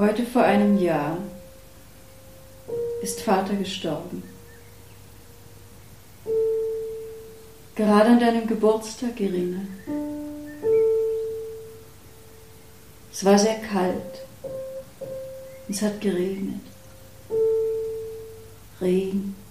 Heute vor einem Jahr ist Vater gestorben. Gerade an deinem Geburtstag, Irina. Es war sehr kalt. Es hat geregnet. Regen.